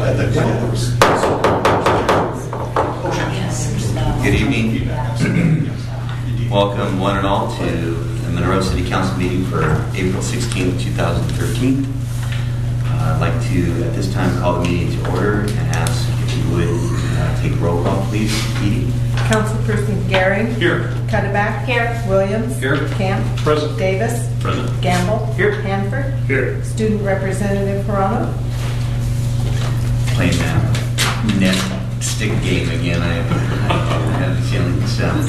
Good evening. Welcome one and all to the Monroe City Council meeting for April 16, 2013. I'd like to at this time call the meeting to order and ask if you would take roll call, please. Edie. Councilperson Gehring. Here. Cuddeback. Here. Williams. Here. Camp. Present. Davis. Present. Gamble. Here. Hanford. Here. Student Representative Perano. Playing that net stick game again. I have a feeling.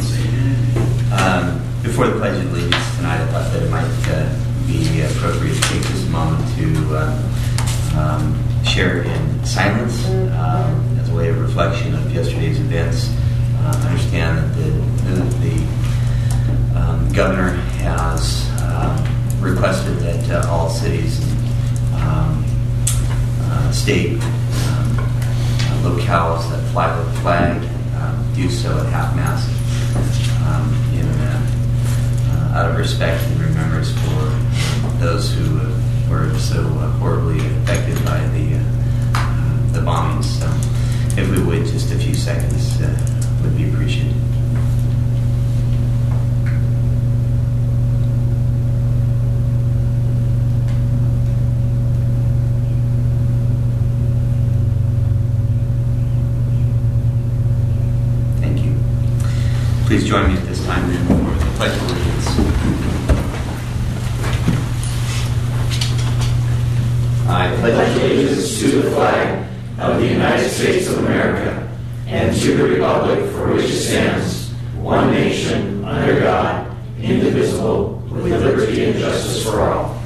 Before the Pledge of Allegiance tonight, I thought that it might be appropriate to take this moment to share in silence as a way of reflection of yesterday's events. Understand that the governor has requested that all cities and state locales that fly the flag do so at half-mast out of respect and remembrance for those who were so horribly affected by the bombings. So if we would, just a few seconds would be appreciated. Thank you. Please join me at this time then for the Pledge of Allegiance. I pledge allegiance to the flag of the United States of America and to the republic for which it stands, one nation, under God, indivisible, with liberty and justice for all.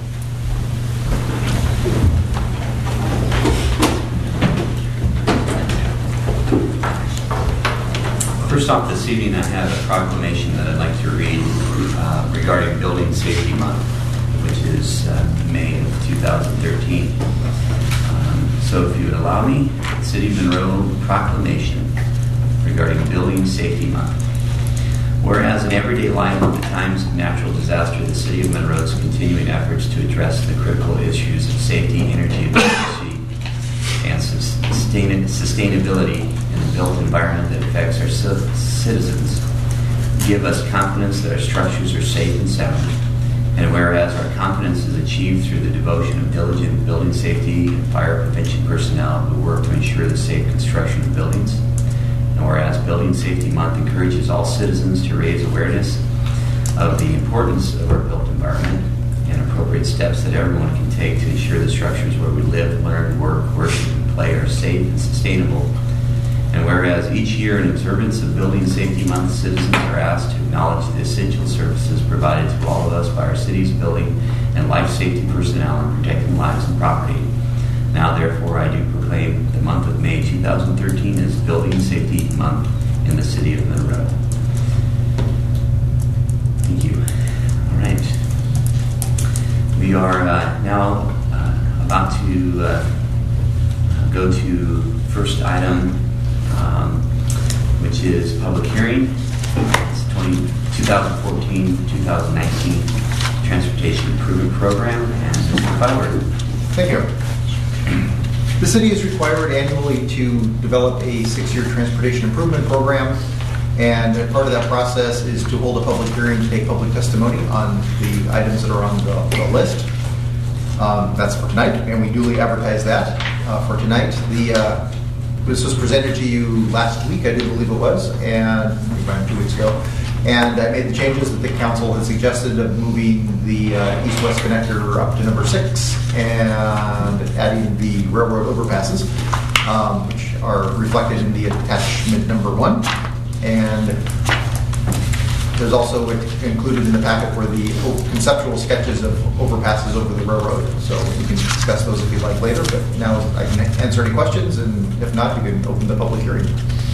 First off, this evening I have a proclamation that I'd like to read regarding Building Safety Month, which is May of 2013. So if you would allow me, the City of Monroe proclamation regarding Building Safety Month. Whereas in everyday life at the times of natural disaster, the City of Monroe's continuing efforts to address the critical issues of safety, energy efficiency, and sustainability in the built environment that affects our citizens give us confidence that our structures are safe and sound. And whereas our confidence is achieved through the devotion of diligent building safety and fire prevention personnel who work to ensure the safe construction of buildings. And whereas Building Safety Month encourages all citizens to raise awareness of the importance of our built environment and appropriate steps that everyone can take to ensure the structures where we live, learn, work, worship, and play are safe and sustainable. And whereas each year in observance of Building Safety Month, citizens are asked to acknowledge the essential services provided to all of us by our city's building and life safety personnel in protecting lives and property. Now, therefore, I do proclaim the month of May 2013 as Building Safety Month in the City of Monroe. Thank you. All right. We are now about to go to first item, which is public hearing. It's 2014-2019 Transportation Improvement Program. And Mr. Butler. Thank you. The city is required annually to develop a 6-year transportation improvement program, and part of that process is to hold a public hearing to take public testimony on the items that are on the list. That's for tonight, and we duly advertise that for tonight. This was presented to you last week, I do believe it was, and around 2 weeks ago. And I made the changes that the council had suggested of moving the east-west connector up to number 6 and adding the railroad overpasses, which are reflected in the attachment number 1. And there's also included in the packet were the conceptual sketches of overpasses over the railroad. So we can discuss those if you'd like later, but now I can answer any questions, and if not, you can open the public hearing.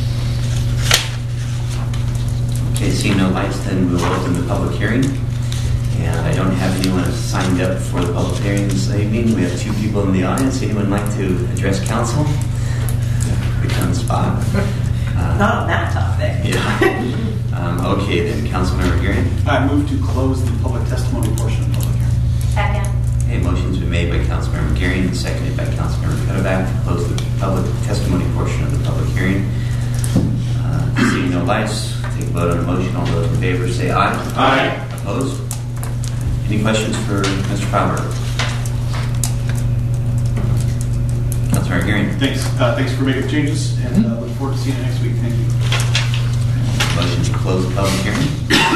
Okay, seeing no lights, then we'll open the public hearing. And I don't have anyone signed up for the public hearing this evening. We have 2 people in the audience. Anyone like to address council? Pick on the spot. Not on that topic. Yeah. Okay, then, Councilmember Gearing. I move to close the public testimony portion of the public hearing. Second. Okay, motion's been made by Councilmember Gearing and seconded by Councilmember Cuddeback to close the public vote on the motion. All those in favor say aye. Aye. Opposed? Any questions for Mr. Fowler? Councilmember Gearing. Thanks for making the changes, and look forward to seeing you next week. Thank you. Motion to close the public hearing.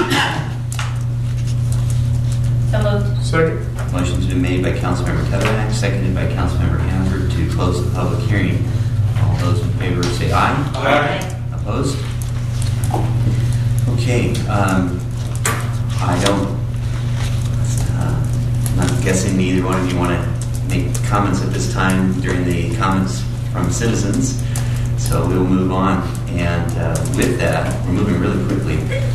So moved. Second. Motion's been made by Councilmember Kevorak, seconded by Councilmember Hanford to close the public hearing. All those in favor say aye. Aye. Opposed? Okay. I don't. I'm not guessing neither one of you want to make comments at this time during the comments from citizens. So we'll move on. And with that, we're moving really quickly.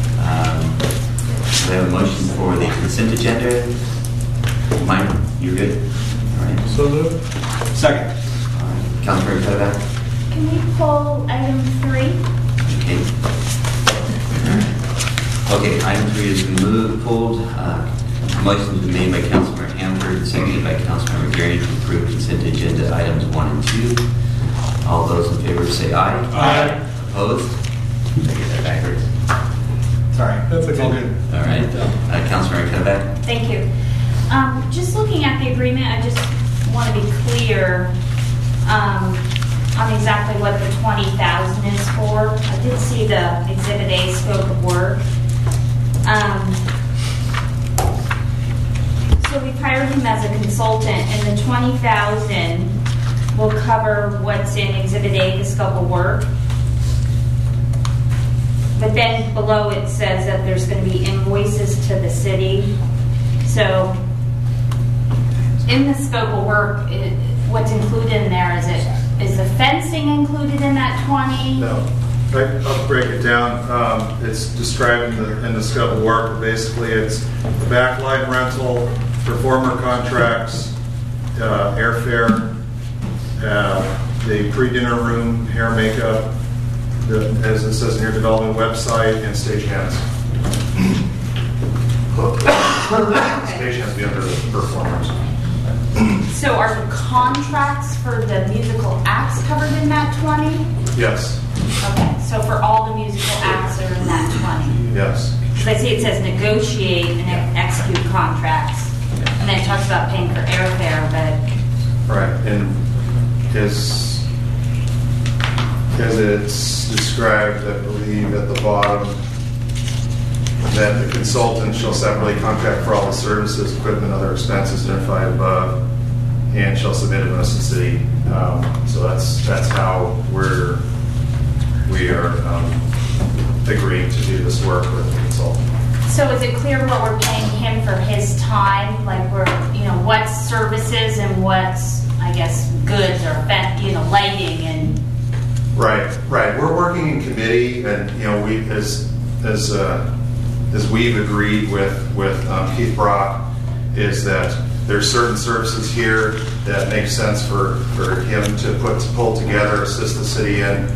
We have a motion for the consent agenda. Mike, you're good? All right. So moved. Second. Councilmember Kevorak. Can we pull item 3? Okay. Okay, item 3 is pulled. Motion's been made by Councilmember Hanford, seconded by Councilmember Gearing to approve consent agenda items 1 and 2. All those in favor say aye. Aye. Opposed? Did I get that backwards? Sorry. That's It's all good. All right. Councilmember Kevorak. Thank you. Just looking at the agreement, I just want to be clear on exactly what the $20,000 is for. I did see the Exhibit A scope of work. So we've hired him as a consultant, and the $20,000 will cover what's in Exhibit A, the scope of work. But then below it says that there's going to be invoices to the city. So in the scope of work, what's included in there, is the fencing included in that 20? No. I'll break it down. It's described in the scope of work. Basically, it's the backlight rental, performer contracts, airfare, the pre-dinner room, hair, makeup, as it says in your development website, and stagehands. Stagehands be under the performers. So are the contracts for the musical acts covered in that 20? Yes. Okay, so for all the musical acts are in that 20? Yes. Because I see it says negotiate and execute contracts. And then it talks about paying for airfare, but... Right. And as it's described, I believe at the bottom, that the consultant shall separately contract for all the services, equipment, other expenses identified above, and shall submit a notice to the city. So that's how we are agreeing to do this work with the consultant. So is it clear what we're paying him for his time? Like what's services and what's, I guess, goods or, lighting and... Right. We're working in committee, and we as we've agreed with Keith Brock, is that there's certain services here that make sense for him to pull together, assist the city in.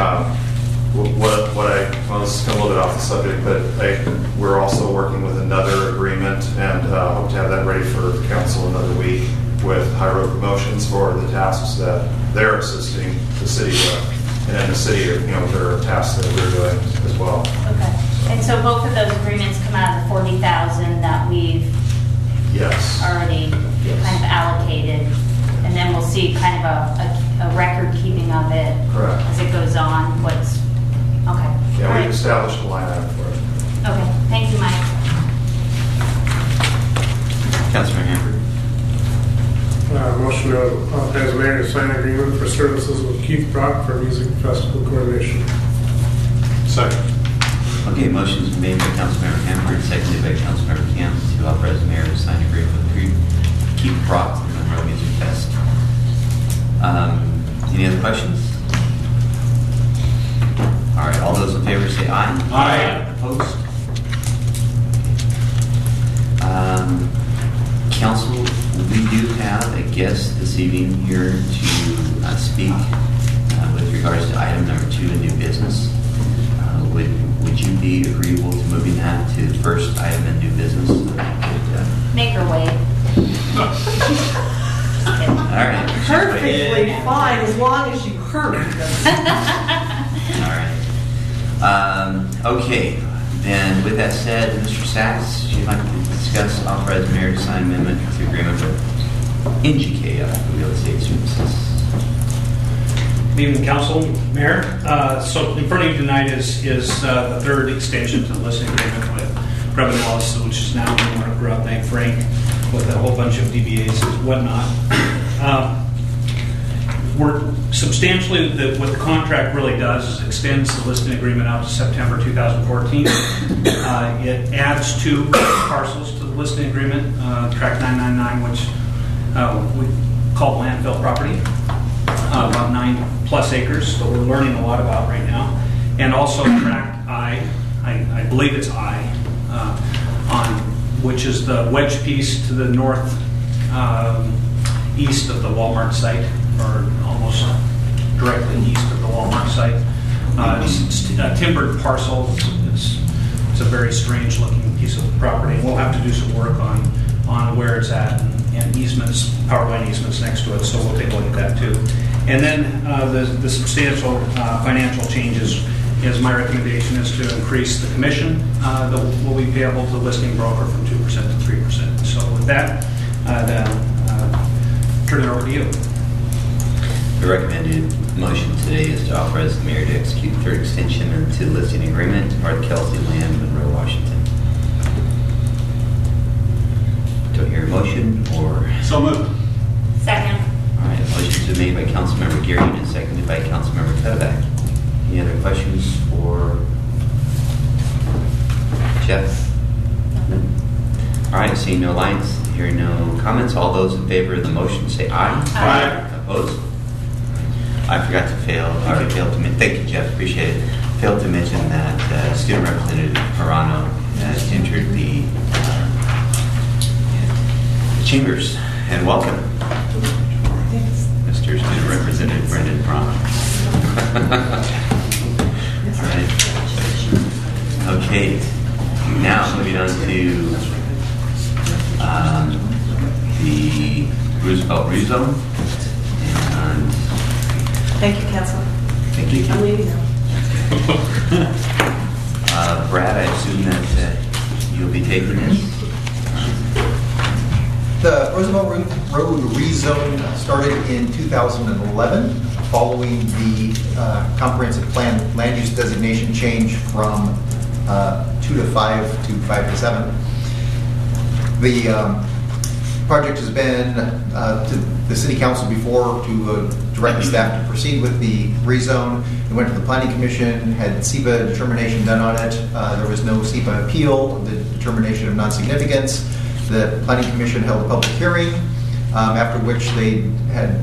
This is a little bit off the subject, but we're also working with another agreement, and hope to have that ready for the council another week with High Road Promotions for the tasks that they're assisting the city with. And then the city, there are tasks that we're doing as well. Okay. And so both of those agreements come out of the $40,000 that we've Yes. already kind of allocated. And then we'll see kind of a record keeping of it Correct. as it goes on. Okay. Yeah, All we right. established a line item for it. Okay. Thank you, Mike. Councilmember Hanford. Motion to authorize the mayor to sign agreement for services with Keith Brock for music festival coordination. Second. Okay, motion's been made by Councilmember Hanford, seconded by Councilmember Camp to authorize the mayor to sign agreement with Keith Brock for the Monroe Music Fest. Any other questions? All right, all those in favor say aye. Aye. Opposed? Council, we do have a guest this evening here to speak with regards to item number 2 in new business. Would you be agreeable to moving that to the first item in new business? So that we could, Make her wait. all right. Perfectly fine, as long as you hurry. All right. Okay, then with that said, Mr. Sachs, would you like to discuss authorize mayor to sign amendment to agreement with NGK Real Estate Services? Good evening, Council, Mayor. So in front of you tonight is the third extension to the listing agreement with Brevin Wallace, which is now Rob Bank Frank, with a whole bunch of DBAs and whatnot. We're substantially, what the contract really does is extends the listing agreement out to September 2014. It adds 2 parcels to the listing agreement, tract 999, which we call landfill property, about 9+ acres, so we're learning a lot about right now. And also tract I believe it's on which is the wedge piece to the north east of the Walmart site, or almost directly east of the Walmart site. It's a timbered parcel. It's a very strange looking piece of property. We'll have to do some work on where it's at and easements, power line easements next to it, so we'll take a look at that too. And then the substantial financial changes is my recommendation is to increase the commission that will be payable to the listing broker from 2% to 3%. So with that, then turn it over to you. The recommended motion today is to authorize the mayor to execute the third extension to the listing agreement for the Kelsey Land, Monroe, Washington. Do I hear a motion or? So moved. Second. All right, motion's been made by Councilmember Geary and seconded by Councilmember Cuddeback. Any other questions for Jeff? No. All right, seeing no lights, hearing no comments, all those in favor of the motion say aye. Aye. Opposed? I forgot to failed to mention, thank you, Jeff, appreciate it. Failed to mention that Student Representative Morano entered the chambers, and welcome, Mr. Student Representative Brendan Morano. All right. Okay, now moving on to the Roosevelt rezone. And Thank you, Council. thank you. I'm leaving now. Brad, I assume that you'll be taking this. The Roosevelt Road rezone started in 2011 following the comprehensive plan land use designation change from 2 to 5 to 5 to 7. The project has been to the City Council before to direct the staff to proceed with the rezone. It went to the Planning Commission, had SEPA determination done on it. There was no SEPA appeal, the determination of non-significance. The Planning Commission held a public hearing, after which they had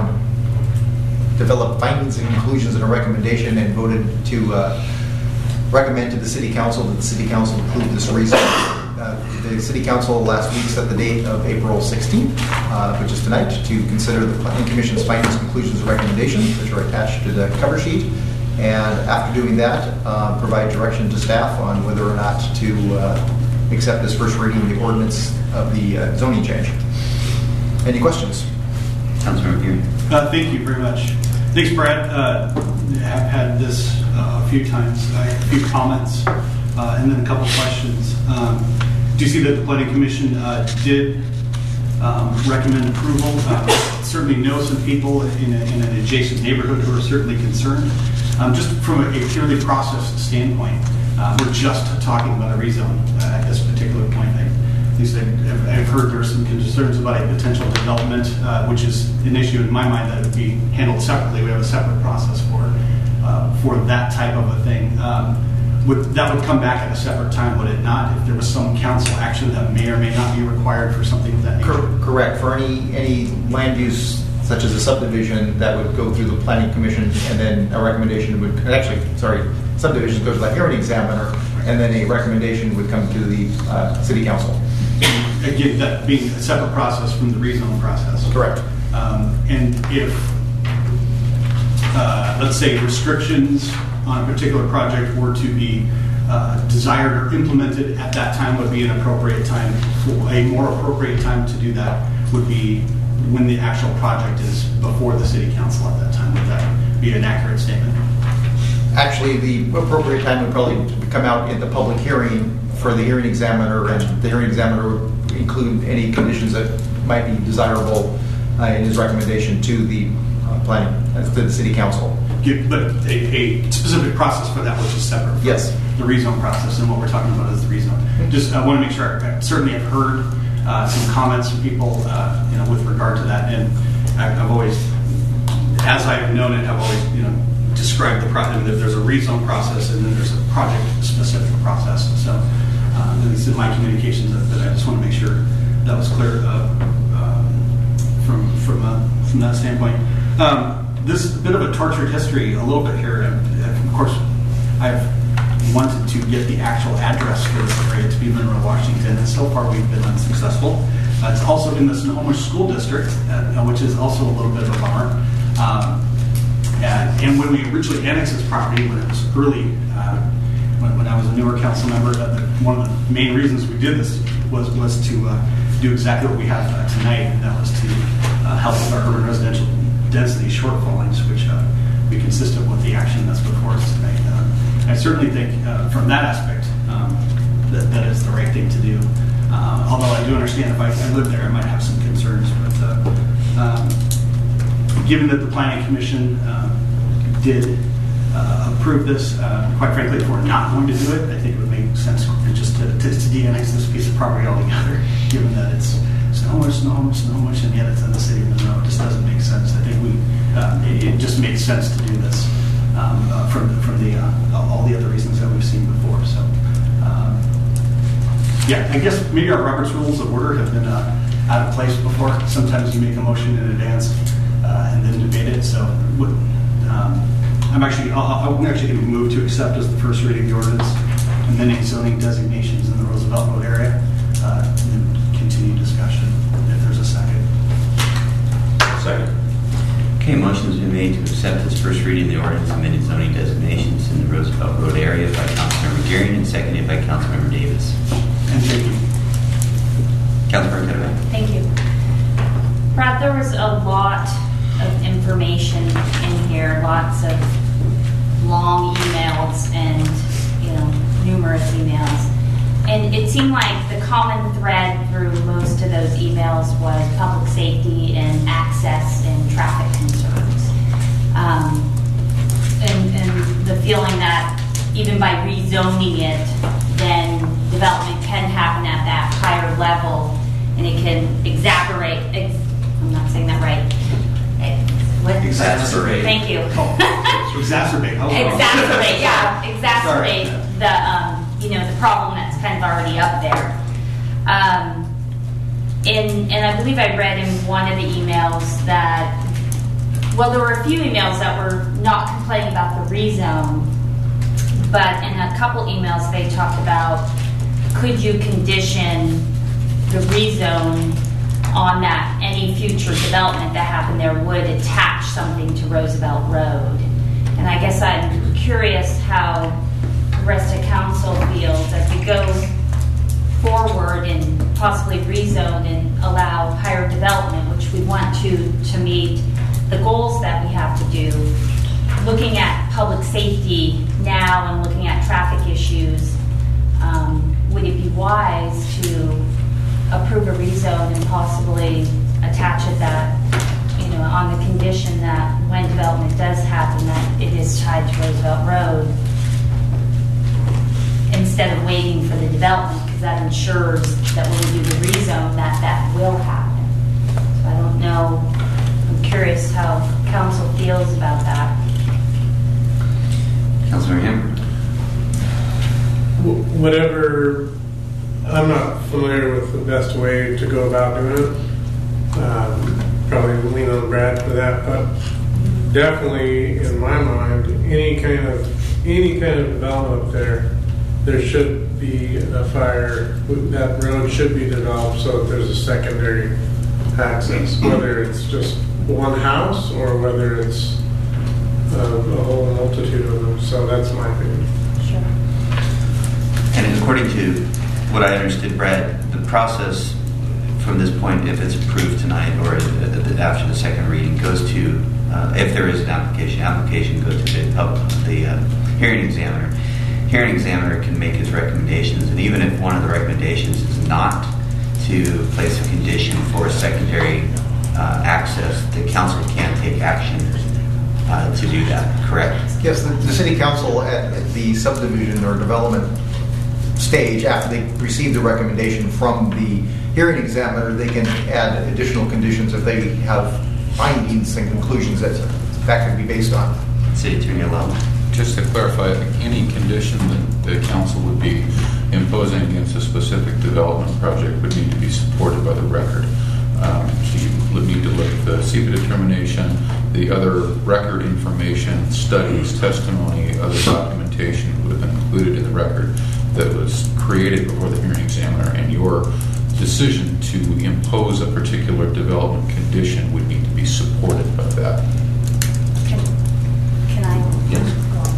developed findings and conclusions and a recommendation and voted to recommend to the City Council that the City Council approve this rezone. The City Council last week set the date of April 16th, which is tonight, to consider the Planning Commission's findings, conclusions, and recommendations, which are attached to the cover sheet. And after doing that, provide direction to staff on whether or not to accept this first reading of the ordinance of the zoning change. Any questions? Councilmember Geary. Thank you very much. Thanks, Brad. Have had this a few times. I have a few comments and then a couple questions. Do you see that the Planning Commission did recommend approval? Certainly know some people in an adjacent neighborhood who are certainly concerned. Just from a purely process standpoint, we're just talking about a rezone at this particular point. At least I've heard there are some concerns about a potential development, which is an issue in my mind that would be handled separately. We have a separate process for that type of a thing. That would come back at a separate time, would it not? If there was some council action that may or may not be required for something of that nature? Correct. For any land use such as a subdivision, that would go through the Planning Commission, and then a recommendation would subdivisions go to the hearing examiner, and then a recommendation would come to the City Council. Again, that being a separate process from the rezone process. Correct. And if, let's say, restrictions on a particular project were to be desired or implemented at that time, would be an appropriate time. A more appropriate time to do that would be when the actual project is before the City Council at that time. Would that be an accurate statement? Actually, the appropriate time would probably come out in the public hearing for the hearing examiner, and the hearing examiner would include any conditions that might be desirable in his recommendation to the planning, to the city council. But a specific process for that, which is separate from Yes. the rezone process, and what we're talking about is the rezone. Just I want to make sure, I certainly have heard some comments from people with regard to that, and I've always, as I've known it, I've always described the project that there's a rezone process and then there's a project-specific process. So at least in my communications, that I just want to make sure that was clear from that standpoint. This is a bit of a tortured history, a little bit here. Of course, I've wanted to get the actual address for this area to be Monroe, Washington, and so far we've been unsuccessful. It's also in the Snohomish School District, which is also a little bit of a bummer. And when we originally annexed this property, when it was early, when I was a newer council member, one of the main reasons we did this was to do exactly what we have tonight, and that was to help with our urban residential density shortfallings, which would be consistent with the action that's before us tonight. I certainly think from that aspect that is the right thing to do. Although I do understand if I lived there, I might have some concerns. But given that the Planning Commission did approve this, quite frankly, if we're not going to do it, I think it would make sense just to de-annex this piece of property altogether, given that it's Snohomish, and yet it's in the city of Monroe. It just doesn't make sense. I think it just makes sense to do this from all the other reasons that we've seen before. So, I guess maybe our Robert's Rules of Order have been out of place before. Sometimes you make a motion in advance and then debate it. So, I'm actually going to move to accept as the first reading the ordinance amending zoning designations in the Roosevelt Road area. And then continue discussion if there's a second. Second. Okay, motion's been made to accept as first reading the ordinance amending zoning designations in the Roosevelt Road area by Councilmember Gearing and seconded by Councilmember Davis. And thank you. Councilmember Cuddeback. Thank you. Brad, there was a lot of information in here, lots of long emails and numerous emails. And it seemed like the common thread through most of those emails was public safety and access and traffic concerns. And the feeling that even by rezoning it, then development can happen at that higher level and it can exacerbate, I'm not saying that right. What? Exacerbate. Thank you. Exacerbate. Exacerbate, yeah. Exacerbate the problem that's kind of already up there. And I believe I read in one of the emails that, well, there were a few emails that were not complaining about the rezone, but in a couple emails they talked about, could you condition the rezone on that any future development that happened there would attach something to Roosevelt Road. And I guess I'm curious how the rest of council feels as we go forward and possibly rezone and allow higher development, which we want to meet the goals that we have to do. Looking at public safety now and looking at traffic issues, would it be wise to approve a rezone and possibly attach it that, on the condition that when development does happen, that it is tied to Roosevelt Road, instead of waiting for the development, because that ensures that when we do the rezone, that will happen. So I don't know. I'm curious how council feels about that. Councilmember Hammer. Whatever, I'm not familiar with the best way to go about doing it. Probably lean on Brad for that, but definitely in my mind, any kind of development there should be a fire. That road should be developed so that there's a secondary access, whether it's just one house or whether it's a whole multitude of them. So that's my opinion. Sure. And according to what I understood, Brad, the process from this point, if it's approved tonight or after the second reading, goes to, if there is an application goes to the hearing examiner. Hearing examiner can make his recommendations, and even if one of the recommendations is not to place a condition for secondary access, the council can take action to do that, correct? Yes, the city council at the subdivision or development stage, after they receive the recommendation from the hearing examiner, they can add additional conditions if they have findings and conclusions that could be based on. City Attorney Lowe. Just to clarify, any condition that the council would be imposing against a specific development project would need to be supported by the record. So you would need to look at the SEPA determination, the other record information, studies, testimony, other documentation that would have been included in the record that was created before the hearing examiner, and your decision to impose a particular development condition would need to be supported by that. Can I? Yes.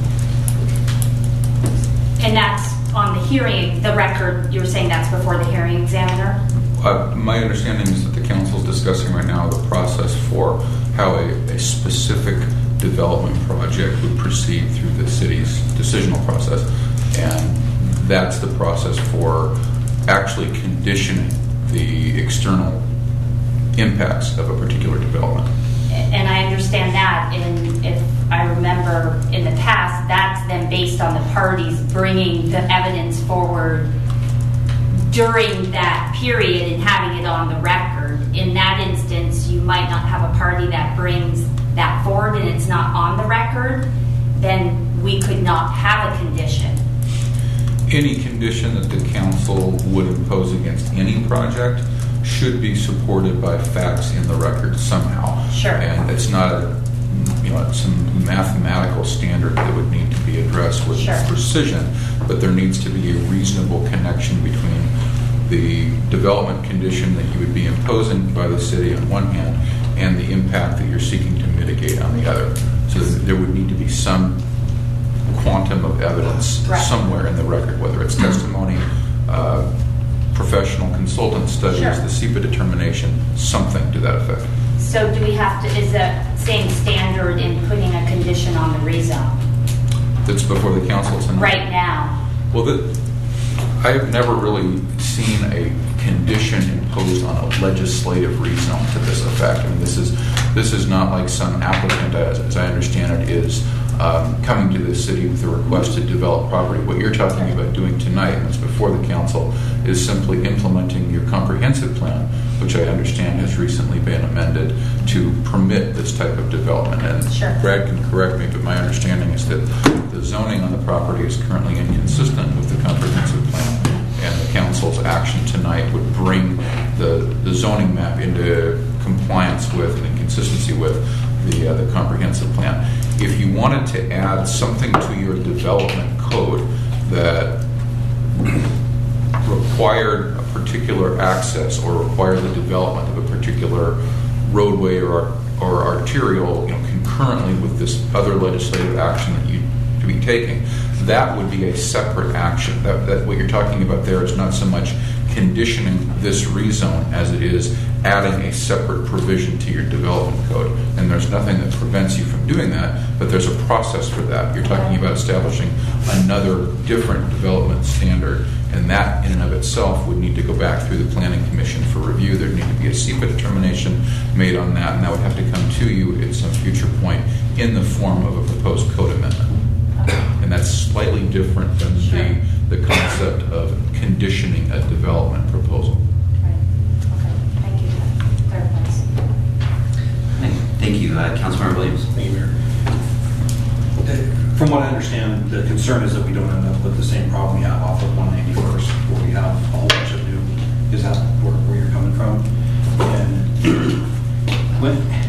And that's on the hearing, the record, you were saying that's before the hearing examiner? My understanding is that the council is discussing right now the process for how a specific development project would proceed through the city's decisional process. And that's the process for actually conditioning the external impacts of a particular development. And I understand that, and if I remember in the past, that's then based on the parties bringing the evidence forward during that period and having it on the record. In that instance, you might not have a party that brings that forward and it's not on the record, then we could not have a condition. Any condition that the council would impose against any project should be supported by facts in the record somehow. Sure. And it's not some mathematical standard that would need to be addressed with precision, but there needs to be a reasonable connection between the development condition that you would be imposing by the city on one hand and the impact that you're seeking to mitigate on the other. So there would need to be some quantum of evidence somewhere in the record, whether it's testimony, professional consultant studies, the SEPA determination, something to that effect. So do we have to, is the same standard in putting a condition on the rezone? That's before the council tonight? Right now. Well, I have never really seen a condition imposed on a legislative rezone to this effect. I mean, this is not like some applicant, as I understand it, is coming to this city with a request to develop property. What you're talking about doing tonight, and what's before the council, is simply implementing your comprehensive plan, which I understand has recently been amended to permit this type of development. And Brad can correct me, but my understanding is that the zoning on the property is currently inconsistent with the comprehensive plan, and the council's action tonight would bring the zoning map into compliance with and in consistency with the comprehensive plan. If you wanted to add something to your development code that required a particular access or required the development of a particular roadway or arterial, concurrently with this other legislative action that you to be taking, that would be a separate action. That what you're talking about there is not so much conditioning this rezone as it is adding a separate provision to your development code. And there's nothing that prevents you from doing that, but there's a process for that. You're talking about establishing another different development standard, and that in and of itself would need to go back through the Planning Commission for review. There'd need to be a SEPA determination made on that, and that would have to come to you at some future point in the form of a proposed code amendment. And that's slightly different than the concept of conditioning a development proposal. Right. Okay. Thank you. Clarifies. Thank you. Councilmember Williams. Thank you, Mayor. From what I understand, the concern is that we don't end up with the same problem we have off of 191st, where we have a whole bunch of new. Is that where you're coming from? And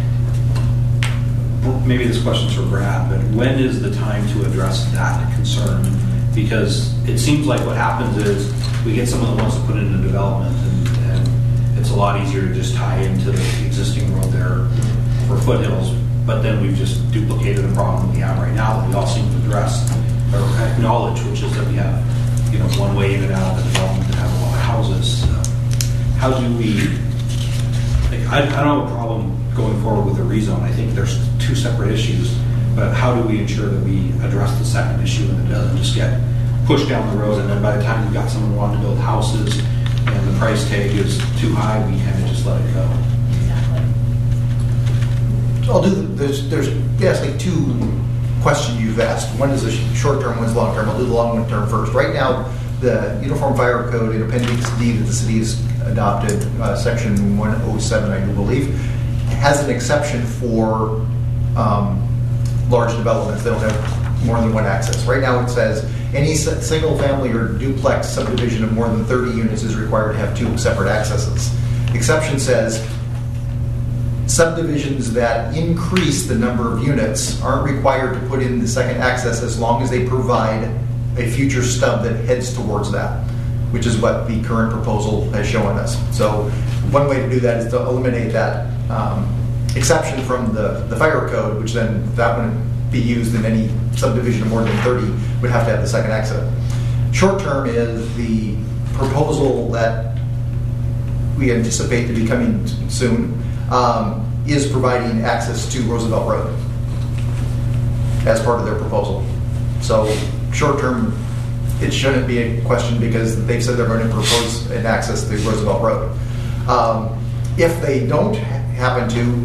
maybe this question's for Brad, but when is the time to address that concern? Because it seems like what happens is we get some of the ones that put into development, and it's a lot easier to just tie into the existing road there for foothills, but then we've just duplicated the problem we have right now that we all seem to address or acknowledge, which is that we have, one way in and out of the development that have a lot of houses. How do we? I don't have a problem going forward with the rezone. I think there's two separate issues, but but how do we ensure that we address the second issue and it doesn't just get pushed down the road, and then by the time we've got someone wanting to build houses and the price tag is too high, we kind of just let it go. Exactly. I'll do, there's like two questions you've asked. One is the short term, one's long term. I'll do the long term first. Right now, the Uniform Fire Code in Appendix D that the city has adopted, Section 107, I do believe, has an exception for large developments that don't have more than one access. Right now it says any single family or duplex subdivision of more than 30 units is required to have two separate accesses. Exception says subdivisions that increase the number of units aren't required to put in the second access as long as they provide a future stub that heads towards that, which is what the current proposal has shown us. So one way to do that is to eliminate that exception from the fire code, which then that wouldn't be used in any subdivision of more than 30 would have to have the second access. Short term is the proposal that we anticipate to be coming soon is providing access to Roosevelt Road as part of their proposal. So short term, it shouldn't be a question because they've said they're going to propose an access to Roosevelt Road. If they don't happen to,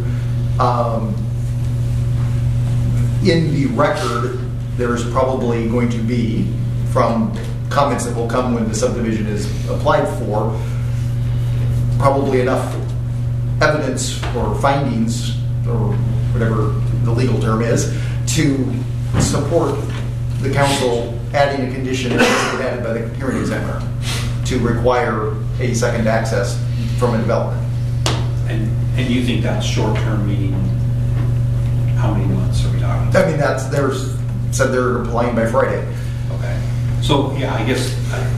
in the record, there's probably going to be, from comments that will come when the subdivision is applied for, probably enough evidence or findings, or whatever the legal term is, to support the council adding a condition that's been added by the hearing examiner to require a second access from a development. And you think that's short-term, meaning how many months are we talking about? I mean, that's, there's said they're applying by Friday. Okay. So, yeah, I guess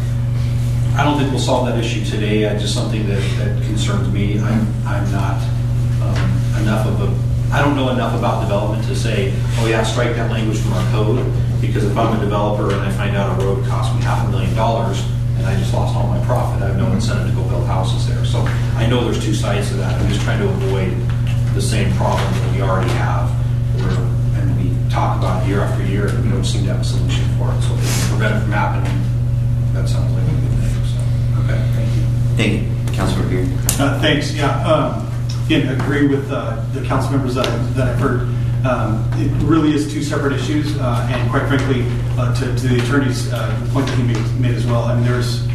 I don't think we'll solve that issue today. Just something that concerns me. I'm not enough of a, I don't know enough about development to say, oh yeah, strike that language from our code, because if I'm a developer and I find out a road cost me $500,000 and I just lost all my profit, I have no incentive to go build houses there. So I know there's two sides to that. I'm just trying to avoid the same problem that we already have, and we talk about year after year and we don't seem to have a solution for it. So if we can prevent it from happening, that sounds like a good thing. So, okay, thank you. Thank you. Councilor Beard. Thanks. Yeah. Again, agree with the council members that I've heard. It really is two separate issues, and quite frankly, to the attorney's point that he made as well. I mean,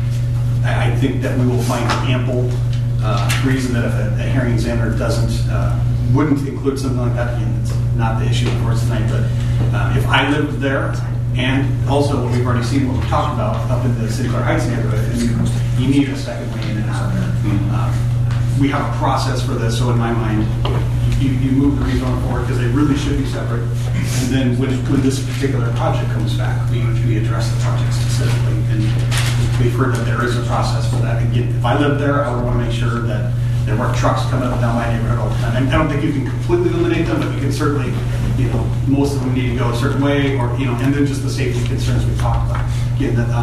I think that we will find ample reason that if a hearing examiner wouldn't include something like that. Again, it's not the issue, of course, tonight. But if I lived there, and also what we've already seen, what we talked about up in the St. Clair Heights neighborhood, and you need a second way in and out there. We have a process for this, so in my mind, you move the rezone forward because they really should be separate. And then when this particular project comes back, we address the project specifically. And we've heard that there is a process for that. Again, if I lived there, I would want to make sure that there weren't trucks coming up and down my neighborhood all the time. And I don't think you can completely eliminate them, but you can certainly, most of them need to go a certain way, or and then just the safety concerns we talked about. Again, that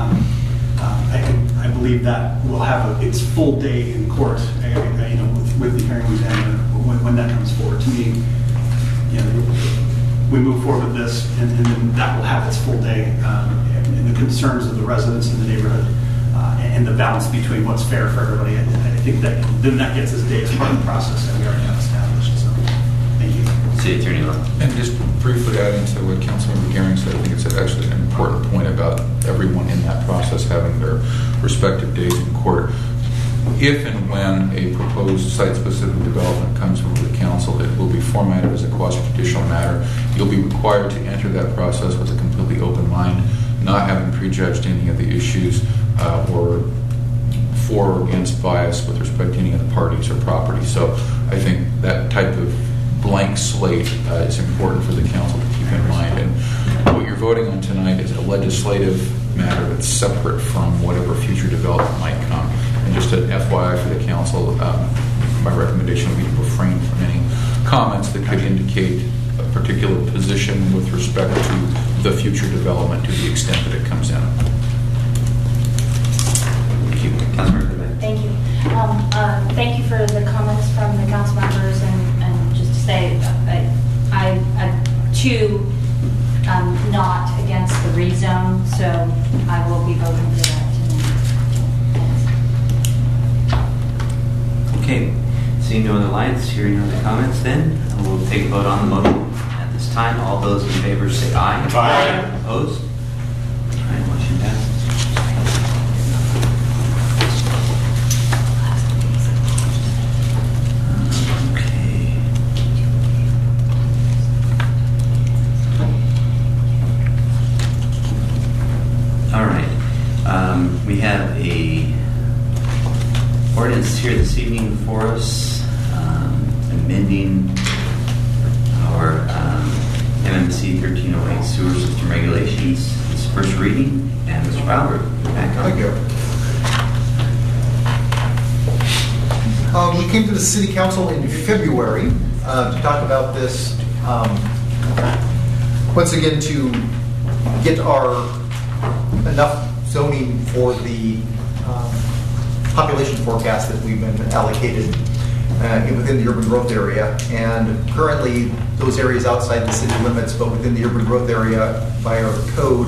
I believe that we'll have its full day in court, with the hearing examiner when that comes forward. To me, we move forward with this, and then that will have its full day, and the concerns of the residents in the neighborhood, and the balance between what's fair for everybody. I think that then that gets its day as part of the process that we already have established. So, thank you. City Attorney Lowe. And just briefly adding to what Councilmember Gehring said, I think it's actually an important point about everyone in that process having their respective days in court. If and when a proposed site-specific development comes before the council, it will be formatted as a quasi-judicial matter. You'll be required to enter that process with a completely open mind, not having prejudged any of the issues or for or against bias with respect to any of the parties or property. So I think that type of blank slate is important for the council to keep in mind. And what you're voting on tonight is a legislative matter that's separate from whatever future development might come. And just an FYI for the council, my recommendation would be to refrain from any comments that could indicate a particular position with respect to the future development to the extent that it comes in. Thank you. Councilor Beard. Thank you. Thank you for the comments from the council members, and just to say, I too not against the rezone, so I will be voting for that tonight. Okay, seeing no other lights, hearing no other comments, then we'll take a vote on the motion. At this time, all those in favor say aye. Aye. Opposed? All right, motion passes. Okay. All right. We have a ordinance here this evening for us, amending our MMC 1308 sewer system regulations. This is first reading, and Mr. Bauer, back on. Thank you. We came to the City Council in February to talk about this, once again, to get our enough zoning for the population forecast that we've been allocated within the urban growth area. And currently, those areas outside the city limits, but within the urban growth area by our code,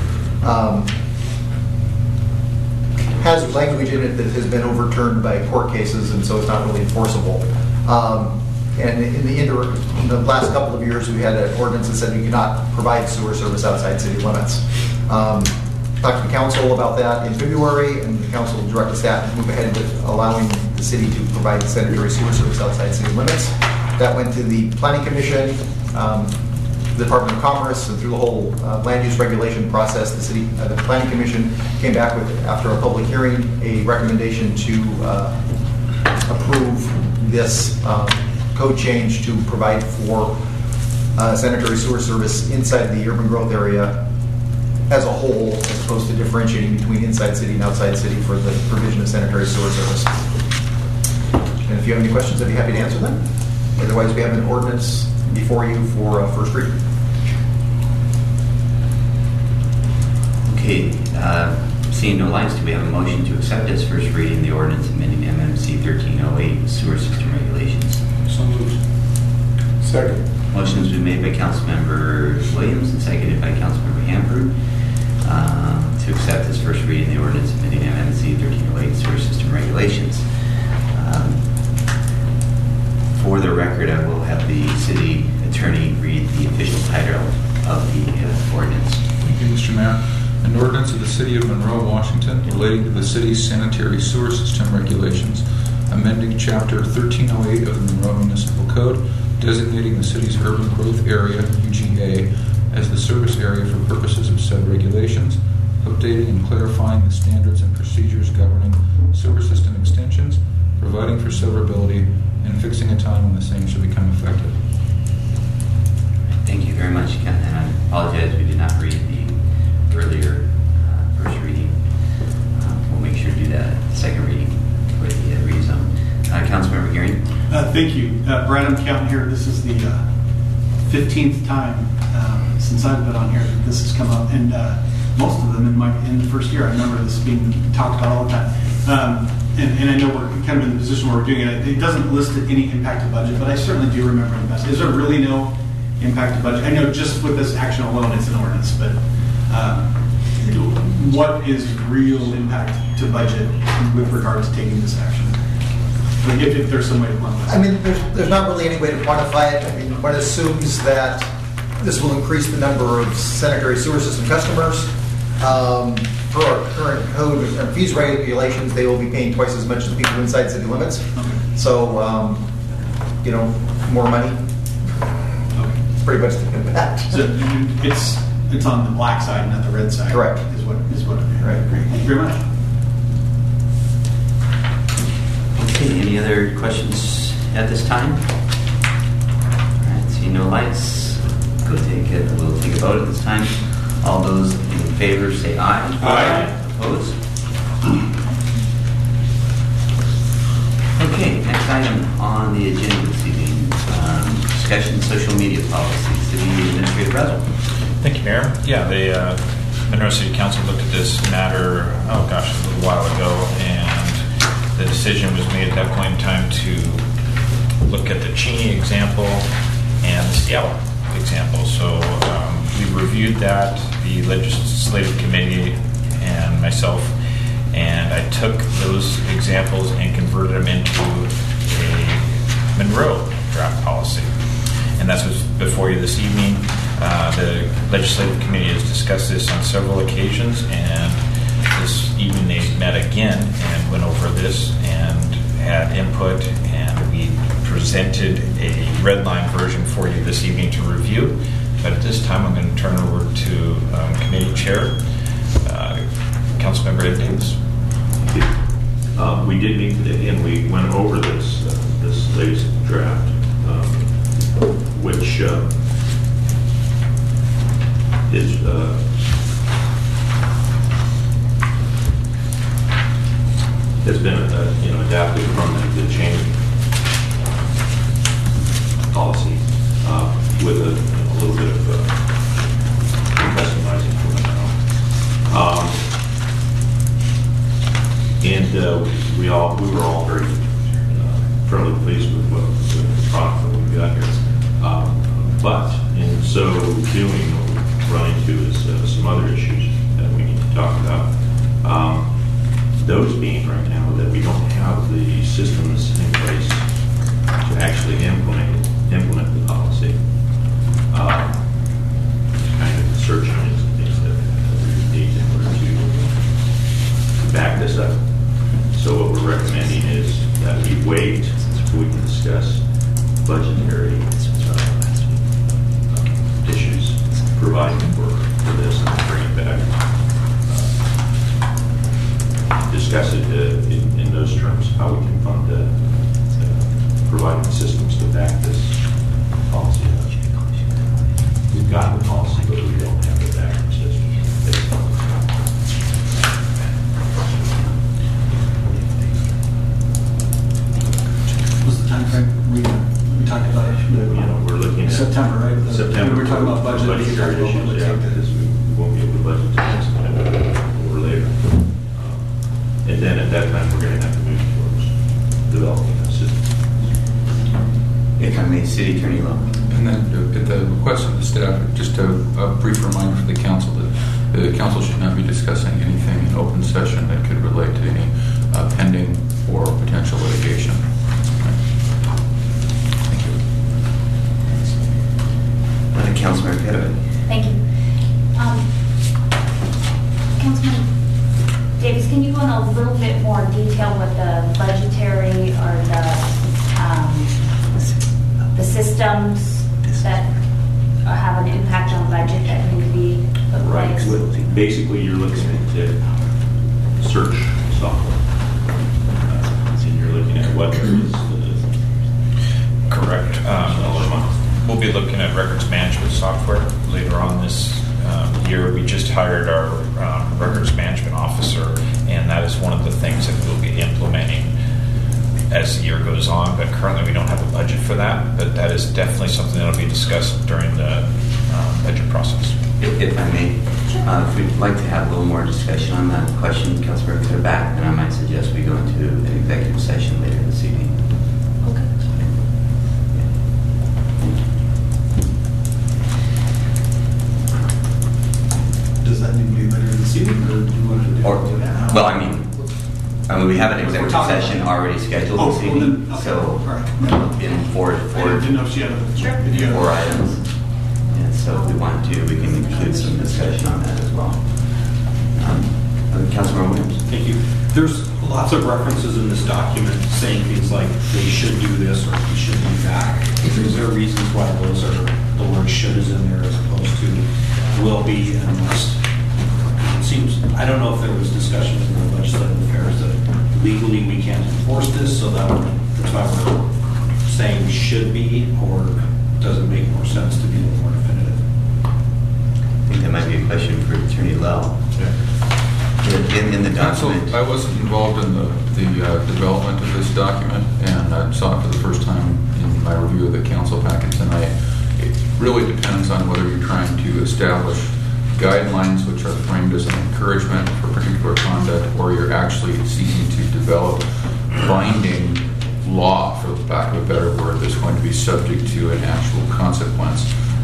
has language in it that has been overturned by court cases, and so it's not really enforceable. And in the last couple of years, we had an ordinance that said we cannot provide sewer service outside city limits. Talked to the council about that in February, and the council directed staff to move ahead with allowing the city to provide sanitary sewer service outside city limits. That went to the Planning Commission, the Department of Commerce, and through the whole land use regulation process. The Planning Commission came back with, after a public hearing, a recommendation to approve this code change to provide for sanitary sewer service inside the urban growth area as a whole, as opposed to differentiating between inside city and outside city for the provision of sanitary sewer service. And if you have any questions, I'd be happy to answer them. Otherwise, we have an ordinance before you for first reading. Okay, seeing no lights, do we have a motion to accept as first reading the ordinance amending MMC 1308 sewer system regulations? So moved. Second. Motion has been made by Councilmember Williams and seconded by Councilmember Hanford to accept as first reading the ordinance amending MMC 1308 sewer system regulations. For the record, I will have the city attorney read the official title of the ordinance. Thank you, Mr. Mayor. An ordinance of the City of Monroe, Washington, relating to the city's sanitary sewer system regulations, amending Chapter 1308 of the Monroe Municipal Code, designating the city's urban growth area, UGA, as the service area for purposes of said regulations, updating and clarifying the standards and procedures governing sewer system extensions, providing for severability, and fixing a time when the same should become effective. Thank you very much, Ken. And I apologize we did not read the earlier first reading. We'll make sure to do that at the second reading for the rezone. Councilmember Gearing. Thank you. Brad, I'm counting here. This is the 15th time since I've been on here that this has come up, and most of them in the first year. I remember this being talked about all the time. And I know we're kind of in the position where we're doing it. It doesn't list any impact to budget, but I certainly do remember the best. Is there really no impact to budget? I know just with this action alone, it's an ordinance, but what is real impact to budget with regard to taking this action? Like if there's some way to quantify it. I mean, there's not really any way to quantify it. I mean, one assumes that this will increase the number of sanitary sewer system customers. Per our current code and fees regulations, they will be paying twice as much as people inside city limits. Okay. So, more money. Okay. It's pretty much the impact. So it's on the black side, not the red side. Correct. Is what it is. Right. Great. Thank you very much. Okay, any other questions at this time? All right, see no lights. We'll take a vote at this time. All those in favor say aye. Aye. Opposed? Okay, next item on the agenda this evening, discussion of social media policy. City Administrator Brazel. Thank you, Mayor. Yeah, the Monroe City Council looked at this matter, a little while ago, and the decision was made at that point in time to look at the Cheney example and the Seattle example. So we reviewed that, the legislative committee and myself, and I took those examples and converted them into a Monroe draft policy. And that's what's before you this evening. The legislative committee has discussed this on several occasions, and this evening they met again and went over this and had input, and we presented a red line version for you this evening to review. But at this time, I'm going to turn over to committee chair, Councilmember Ed Davis. We did meet today, and we went over this latest draft, which is has been adapted from the change policy with a little bit of customizing for it now. And we were all very fairly pleased with the product that we got here. But in so doing, what we run into is some other issues that we need to talk about. Those being right now that we don't have the systems in place to actually implement the policy. Kind of search engines and things that we need in order to back this up. So what we're recommending is that we wait so we can discuss budgetary issues, providing for this and bring it back. Discuss it in those terms, how we can fund providing systems to back this policy up. We've got the policy, but we don't have the backing system. What's the time frame? We talked about it. We're looking at September, right? September. We were talking about budget. Budgetary issues, yeah, because we won't be able to budget or later. And then at that time, we're going to have to move towards developing a system. If I may, City Attorney Lowe. And then at the request of the staff, just a brief reminder for the council that the council should not be discussing anything in open session that could relate to any pending or potential litigation. Thank you. Councilmember Pettit. Thank you. Councilman Davis, can you go in a little bit more detail with the budgetary or the systems that have an impact on budget that need to be put in place? Right. Basically, you're looking at search software. And you're looking at what is Correct. We'll be looking at records management software later on this year. We just hired our records management officer, and that is one of the things that we'll be implementing as the year goes on. But currently, we don't have a budget for that. But that is definitely something that will be discussed during the budget process. If I may, if we'd like to have a little more discussion on that question, Councilmember Pettit back, then I might suggest we go into an executive session later this evening. Okay. Does that need to be later this evening, or do you want to do it now? Well, I mean, we have an executive session already scheduled this evening, so in four items. And so if we want to, we can include some discussion on that as well. Councilmember Williams. Thank you. There's lots of references in this document saying things like they should do this or we should do that. Is there reasons why those are, the word should is in there as opposed to will be and must? It seems, I don't know if there was discussion in the legislative affairs that legally we can't enforce this, so that's why we're saying should be, or does it make more sense to be a little more definitive? I think that might be a question for Attorney Lowe. In the document. I wasn't involved in the development of this document, and I saw it for the first time in my review of the council packet tonight. It really depends on whether you're trying to establish guidelines which are framed as an encouragement for particular conduct, or you're actually seeking to develop binding law, for lack of a better word, that's going to be subject to an actual consequence.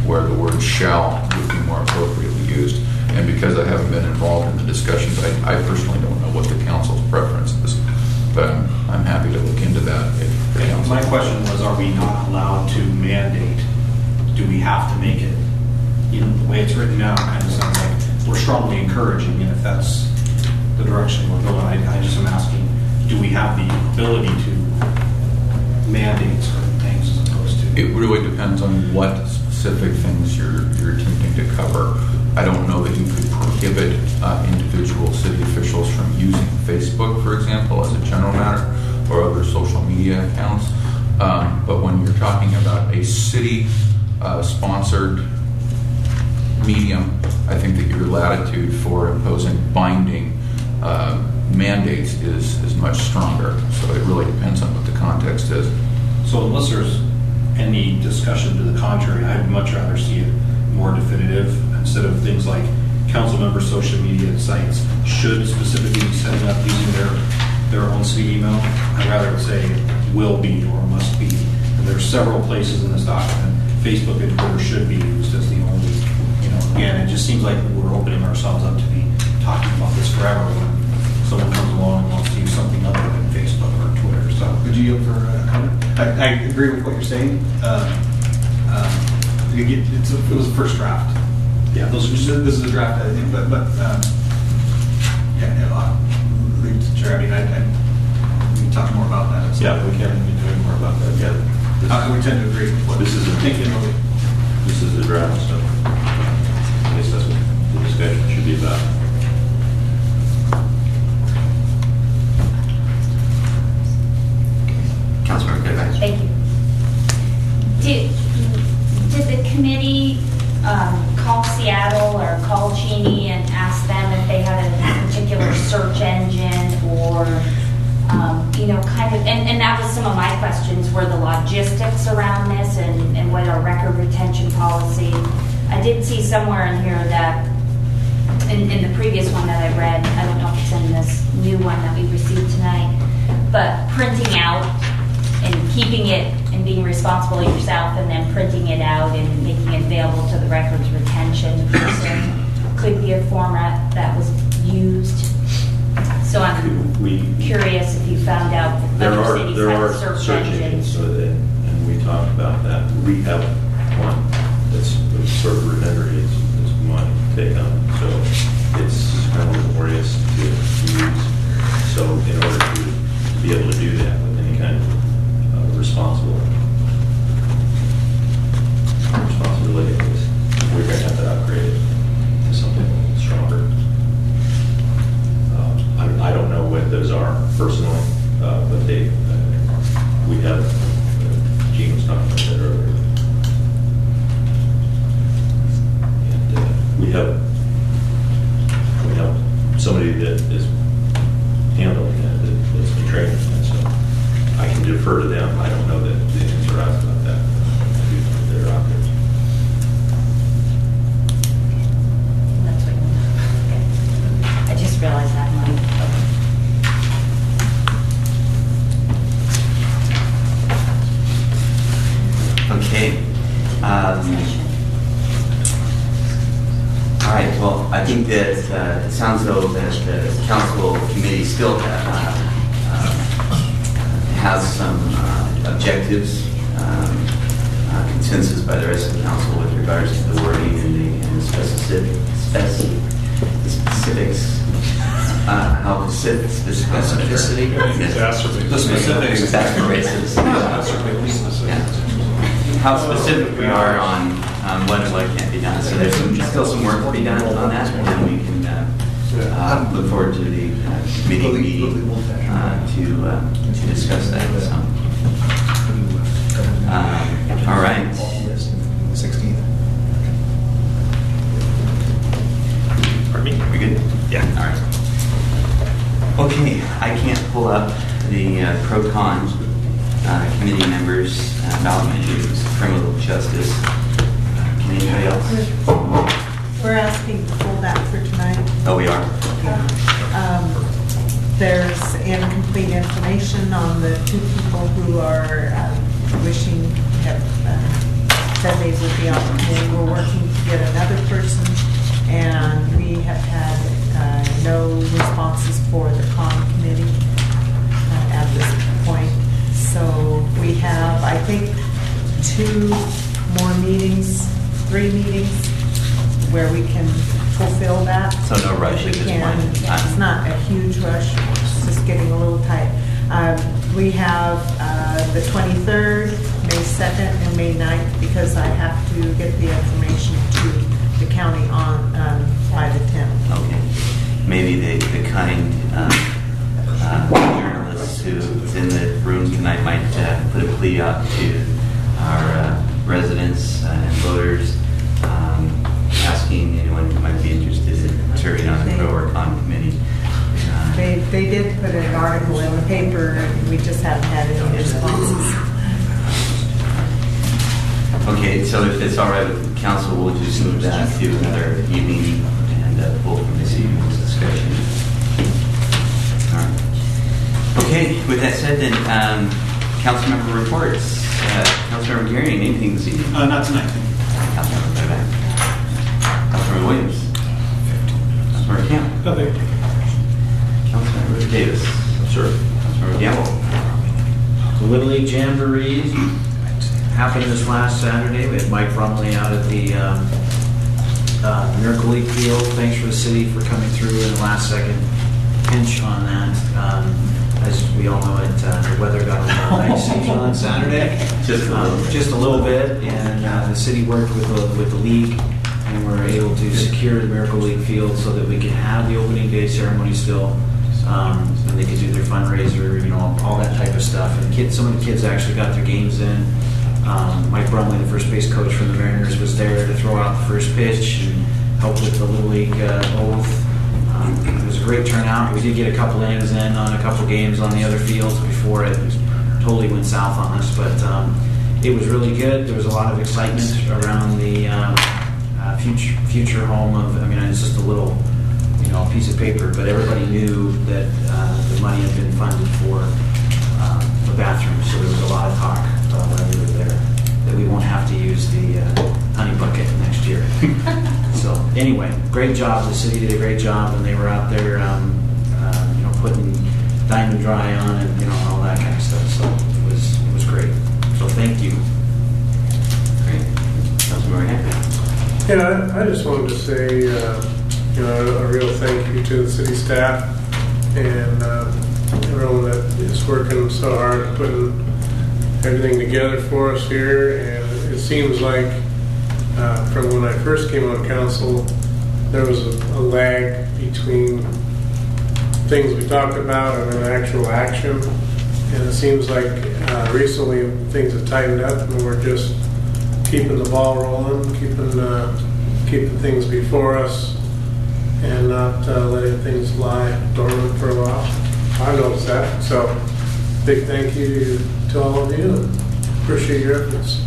where the word shall would be more appropriately used. And because I haven't been involved in the discussions, I personally don't know what the council's preference is. But I'm happy to look into that. If the council. My question was, are we not allowed to mandate? Do we have to make it? You know, the way it's written now kind of sounds like we're strongly encouraging, and if that's the direction we're going, I just am asking, do we have the ability to mandate certain things as opposed to? It really depends on what specific things you're attempting to cover. I don't know that you could prohibit individual city officials from using Facebook, for example, as a general matter, or other social media accounts. But when you're talking about a city-sponsored medium, I think that your latitude for imposing binding mandates is much stronger. So it really depends on what the context is. So unless there's any discussion to the contrary, I'd much rather see it more definitive instead of things like council member social media sites should specifically be setting up using their own city email. I'd rather it say will be or must be. And there's several places in this document, Facebook and Twitter should be used as the only, again, it just seems like we're opening ourselves up to be talking about this forever when someone comes along and wants to use something other than Facebook or Twitter. So, Would you yield for a comment? I agree with what you're saying. It was a first draft. Yeah, this is a draft, I think, but leave it to Chair. I mean, we can talk more about that. Yeah, we can be doing more about that. Yeah, we tend to agree with what this is. This is the draft, so I guess that's what the discussion should be about. Councilmember Goodrich. Thank you. Did the committee call Seattle or call Cheney and ask them if they had a particular search engine or, kind of, and that was some of my questions, were the logistics around this and what our record retention policy. I did see somewhere in here that, in the previous one that I read, I don't know if it's in this new one that we received tonight, but printing out and keeping it and being responsible yourself and then printing it out and making it available to the records retention person could be a format that was used. So I'm curious if you found out that other cities have search engines. And we talked about that. We have one that's sort of redundant. It's my take on it. So it's kind of laborious to use. So in order to be able to do that with any kind of responsibility, we're going to have to upgrade it to something a little stronger. I don't know what those are personally, but we have, Gene was talking about that earlier. And we have somebody that is handling that, that's been trained in that, so I can defer to them. I don't know the ins or outs about that. They're out there. That's what I just realized that one. Okay. All right. Well, I think that it sounds though that the council committee still has some objectives, consensus by the rest of the council with regards to the wording and the specifics. How specificity? The specifics. How specific we are on what and what can't be done. So there's still some work to be done on that, and then we can look forward to the committee meeting to discuss that. So. All right. 16th. Pardon me? We good? Yeah. All right. Okay. I can't pull up the pro-con committee members' ballot measures, criminal justice. Can anybody else? We're asking to pull that for tonight. Oh, we are? There's incomplete information on the two people who are wishing to have said they would be on the committee. We're working to get another person, and we have had no responses for the con committee at this point. So we have, I think, 2 more meetings, 3 meetings, where we can fulfill that. So no rush at this point. It's not a huge rush, it's just getting a little tight. We have the 23rd, May 2nd, and May 9th, because I have to get the information to the county on by the 10th. Okay. Maybe the kind journalist who's in the room tonight might put a plea out to our residents and voters, asking anyone who might be interested in serving on the pro or con committee. They did put an article in the paper, and we just haven't had any responses. Okay, so if it's all right with the council, we'll just move that to another evening and pull from this evening's discussion. All right. Okay, with that said, then, council member reports. Councilmember Gearing, anything this evening? Not tonight. Councilmember Bevan. Councilmember Williams. Councilmember Camp. Nothing. Councilmember Davis. Sure. Councilmember Gamble. The Little League Jamboree happened this last Saturday. We had Mike Brumley out at the Miracle League field. Thanks for the city for coming through in the last second pinch on that. As we all know, the weather got a little dicey on Saturday. Just a little bit, and the city worked with the league, and we were able to secure the Miracle League field so that we could have the opening day ceremony still, and they could do their fundraiser, all that type of stuff. And some of the kids actually got their games in. Mike Brumley, the first base coach from the Mariners, was there to throw out the first pitch and help with the Little League oath. It was a great turnout. We did get a couple innings in on a couple games on the other fields before it totally went south on us, but it was really good. There was a lot of excitement around the future home of, it's just a little piece of paper, but everybody knew that the money had been funded for the bathroom, so there was a lot of talk when we were there that we won't have to use the honey bucket next year. So anyway, great job. The city did a great job, and they were out there, putting Diamond Dry on and all that kind of stuff. So it was great. So thank you. Great. Councilmember Hampton. Yeah, I just wanted to say, a real thank you to the city staff and everyone that is working so hard putting everything together for us here. And it seems like from when I first came on council, there was a lag between things we talked about and an actual action. And it seems like recently things have tightened up, and we're just keeping the ball rolling, keeping things before us, and not letting things lie dormant for a while. I noticed that. So big thank you to all of you, and appreciate your efforts.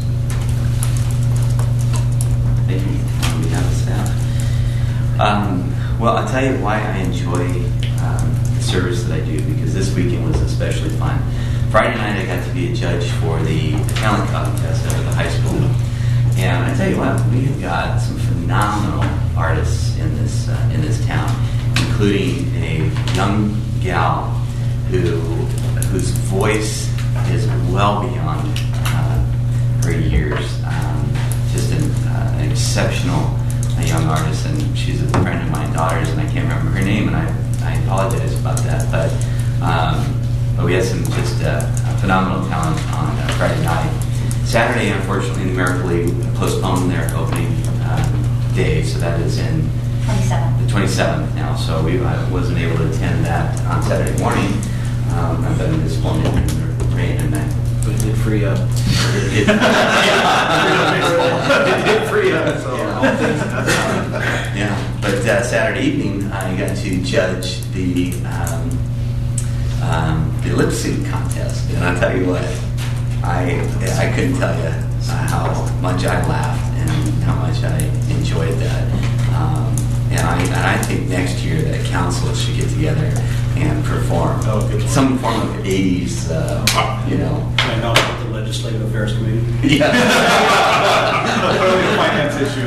Thank you on behalf of staff. Well, I'll tell you why I enjoy the service that I do, because this weekend was especially fun. Friday night I got to be a judge for the talent contest at the high school. And I tell you what, we've got some phenomenal artists in this town, including a young gal whose voice is well beyond her years. Just an exceptional young artist, and she's a friend of my daughter's, and I can't remember her name, and I apologize about that. But we had some just phenomenal talent on Friday night. Saturday, unfortunately, the Miracle League postponed their opening day, so that is in 27th. The 27th now. So I wasn't able to attend that on Saturday morning. I've been disappointed in the rain and that. But it did free up. It did free up. So yeah. But Saturday evening, I got to judge the lip sync contest, and I'll tell you what, I couldn't tell you how much I laughed and how much I enjoyed that. And I think next year that council should get together and perform some form of 80s, I know what the Legislative Affairs Committee. Yeah. Clearly a finance issue.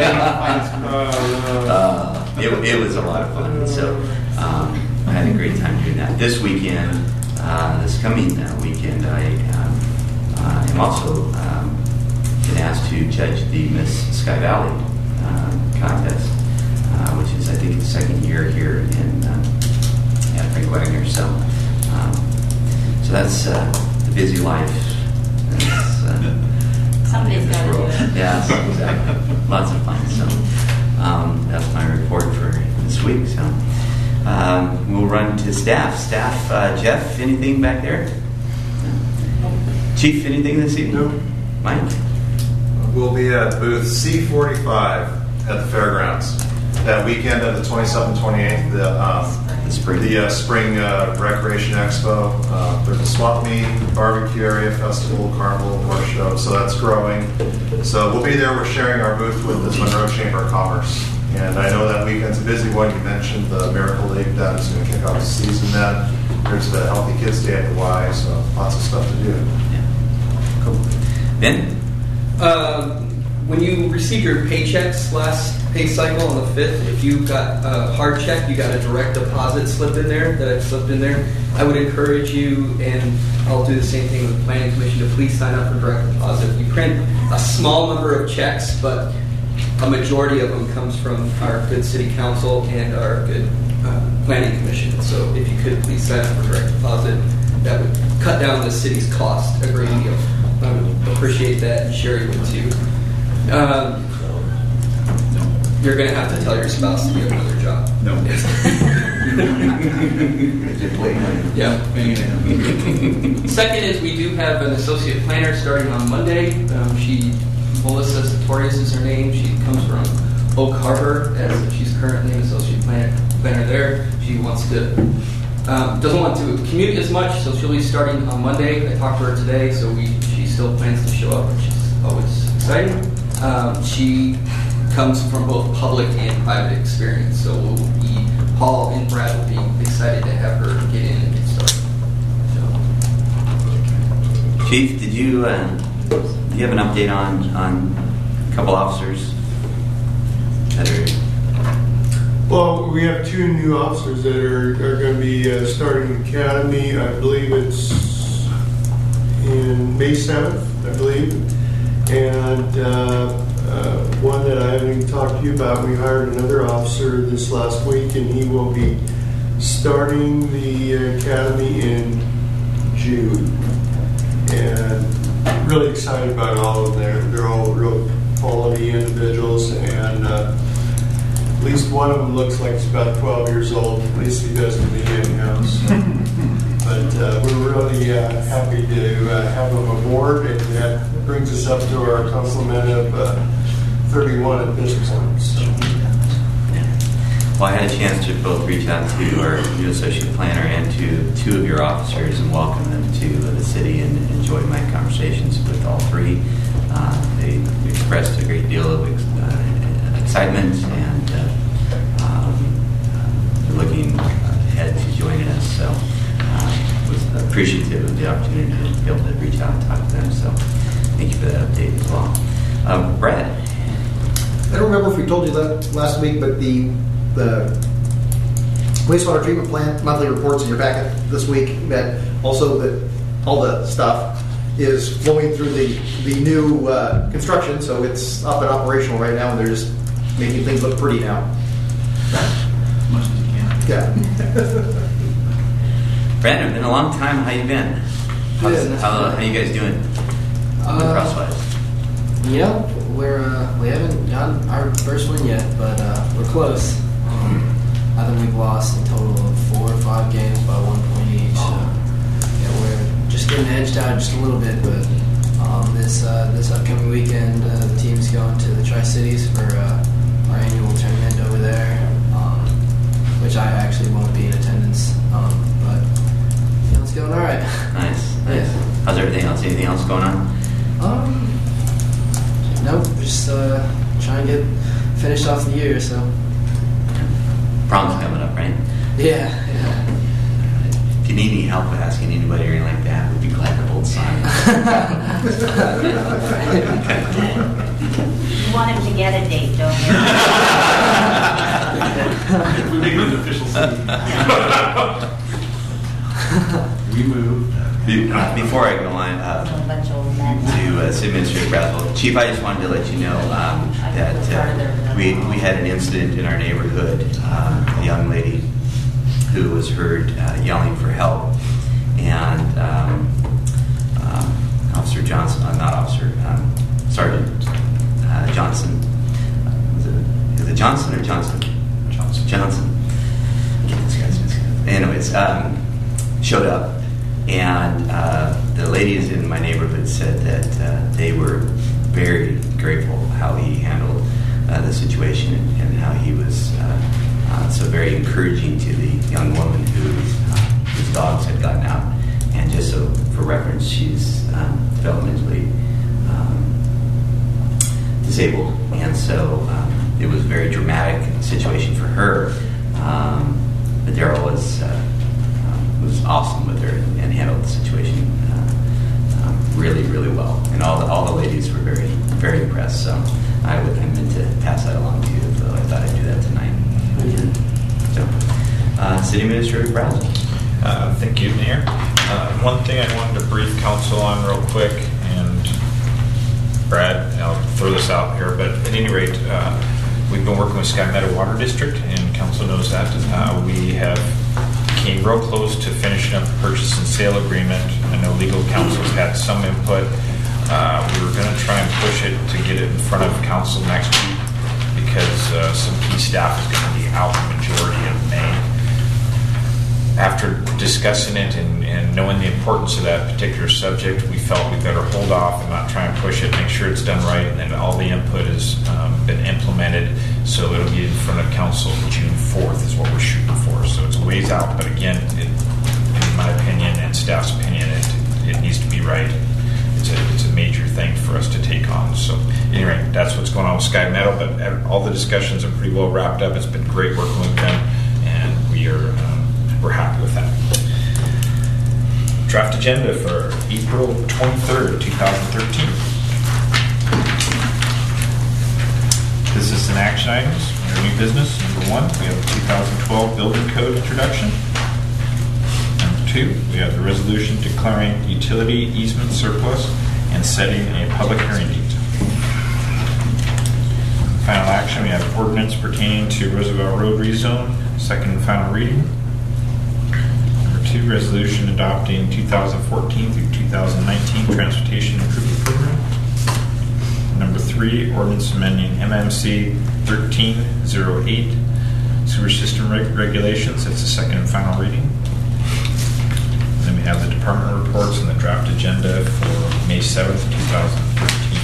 It was a lot of fun. So I had a great time doing that. This weekend, this coming weekend, I am also been asked to judge the Miss Sky Valley contest, which is, I think, the second year here in Frank Wagner. So that's the busy life. Somebody's got to do it. Yeah, exactly. Lots of fun. So that's my report for this week. So we'll run to staff. Staff, Jeff, anything back there? Chief, anything this evening? No. Mike? We'll be at booth C45 at the fairgrounds. That weekend of the 27th and 28th, the spring recreation expo. There's a swap meet, barbecue area, festival, carnival, horse show. So that's growing. So we'll be there. We're sharing our booth with the Monroe Chamber of Commerce. And I know that weekend's a busy one. You mentioned the Miracle League that is going to kick off the season then. There's the Healthy Kids Day at the Y, so lots of stuff to do. Yeah. Cool. Ben? When you received your paychecks last pay cycle on the 5th, if you got a hard check, you got a direct deposit slip in there that I've slipped in there. I would encourage you, and I'll do the same thing with the Planning Commission, to please sign up for direct deposit. We print a small number of checks, but a majority of them comes from our good city council and our good Planning Commission. So if you could please sign up for direct deposit, that would cut down the city's cost a great deal. I would appreciate that, and Sherry would too. You're going to have to tell your spouse to get another job. No. Yeah. Second is we do have an associate planner starting on Monday. Melissa Sartorius is her name. She comes from Oak Harbor, as she's currently an associate planner there. She wants to doesn't want to commute as much, so she'll be starting on Monday. I talked to her today, so she still plans to show up, which is always exciting. She comes from both public and private experience, so Paul and Brad will be excited to have her get in and get started. So. Chief, did you have an update on a couple officers that are? Well, we have 2 new officers that are going to be starting the academy. I believe it's in May 7th, I believe. And one that I haven't even talked to you about, we hired another officer this last week, and he will be starting the academy in June. And really excited about all of them. They're all real quality individuals, and at least one of them looks like he's about 12 years old. At least he does to me in-house. But we're really happy to have him aboard, and that brings us up to our complement of 31 at this point. So. Well, I had a chance to both reach out to our new associate planner and to 2 of your officers and welcome them to the city, and enjoyed my conversations with all 3. They expressed a great deal of excitement and looking ahead to joining us. So was appreciative of the opportunity to be able to reach out and talk to them. So thank you for that update as well. Brad? I don't remember if we told you that last week, but the wastewater treatment plant monthly reports in your packet this week, that also that all the stuff is flowing through the new construction, so it's up and operational right now, and they're just making things look pretty now. As much as you can. Yeah. Brandon, been a long time. How you been? How you guys doing? Crosswise. Yeah, we haven't gotten our first win yet, but we're close. I think we've lost a total of 4 or 5 games by 1 point each. So yeah, we're just getting edged out just a little bit. But this upcoming weekend, the team's going to the Tri-Cities for our annual tournament over there, which I actually won't be in attendance. But yeah, it's going all right. Nice. Yeah. How's everything else? Anything else going on? Nope, just trying to get finished off the year, so. Prom's coming up, right? Yeah. you need any help with asking anybody or anything like that, we'd be glad to hold signs. You want him to get a date, don't you? We make it an official city. We move. Before I go on A bunch of old men. to City Administrator Braswell, Chief, I just wanted to let you know that we had an incident in our neighborhood. A young lady who was heard yelling for help, and Officer Johnson, not Officer, Sergeant Johnson. Is it Johnson or Johnson? Johnson. Get this guy's mixed up. Anyways, showed up, and the ladies in my neighborhood said that they were very grateful how he handled the situation and how he was so very encouraging to the young woman whose dogs had gotten out. And just so for reference, she's developmentally disabled, and so it was a very dramatic situation for her. But Daryl was awesome with her and handled the situation really, really well. And all the ladies were very, very impressed. So I meant to pass that along to you, so I thought I'd do that tonight. So, City Administrator Brown. Thank you, Mayor. One thing I wanted to brief council on real quick, and Brad, I'll throw this out here, but at any rate, we've been working with Sky Meadow Water District, and council knows that. We have came real close to finishing up the purchase and sale agreement. I know legal counsel's had some input. We were going to try and push it to get it in front of council next week because some key staff is going to be out the majority of May. After discussing it and knowing the importance of that particular subject, we felt we better hold off and not try and push it, make sure it's done right, and then all the input has been implemented, so it'll be in front of council June 4th is what we're shooting for. So it's a ways out, but again, in my opinion and staff's opinion, it needs to be right. It's a major thing for us to take on. So anyway, that's what's going on with Sky Meadow, but all the discussions are pretty well wrapped up. It's been great working with them, and we're happy with that. Draft agenda for April 23rd, 2013. Business and action items. Under new business, number 1, we have the 2012 building code introduction. Number 2, we have the resolution declaring utility easement surplus and setting a public hearing date. Final action, we have ordinance pertaining to Roosevelt Road rezone, second and final reading. 2, resolution adopting 2014 through 2019 transportation improvement program. Number 3, ordinance amending MMC 1308 sewer system regulations. That's the second and final reading. And then we have the department reports and the draft agenda for May 7th, 2013.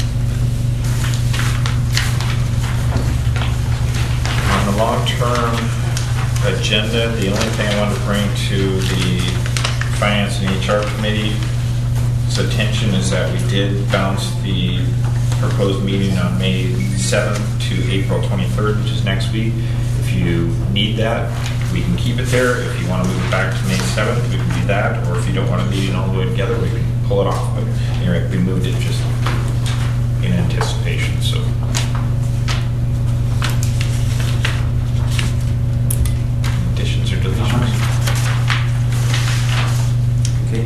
On the long-term agenda, the only thing I wanted to bring to the Finance and HR Committee's attention is that we did bounce the proposed meeting on May 7th to April 23rd, which is next week. If you need that, we can keep it there. If you want to move it back to May 7th, we can do that. Or if you don't want to meet it all the way together, we can pull it off. But anyway, we moved it just in anticipation. So. Or deletions. Okay.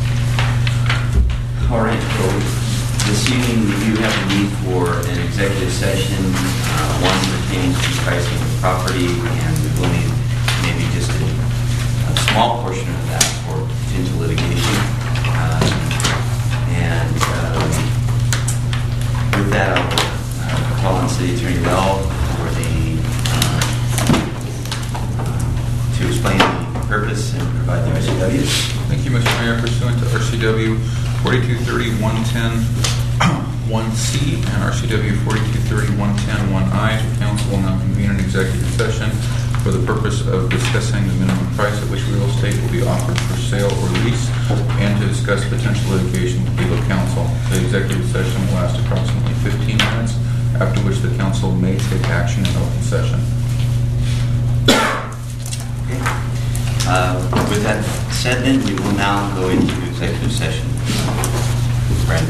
All right. Well, this evening we do have a need for an executive session, one pertaining to pricing of property, and we will need maybe just a small portion of that for potential litigation. With that, I'll call on City Attorney Bell for to explain the purpose and provide the RCWs. Thank you, Mr. Mayor. Pursuant to RCW 4230-110-1C and RCW 4230-110-1I, the council will now convene an executive session for the purpose of discussing the minimum price at which real estate will be offered for sale or lease and to discuss potential litigation with legal counsel. The executive session will last approximately 15 minutes, after which the council may take action in open session. With that said, then we will now go into executive session. Brad?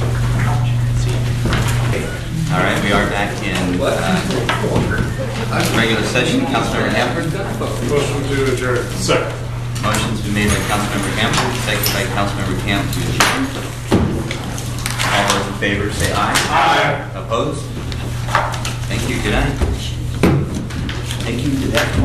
All right, we are back in regular session. Councilmember Hanford. Motion to adjourn. Second. Motion's been made by Councilmember Hanford, seconded by Councilmember Camp to adjourn. All those in favor say aye. Aye. Opposed? Thank you. Good night. Thank you to that.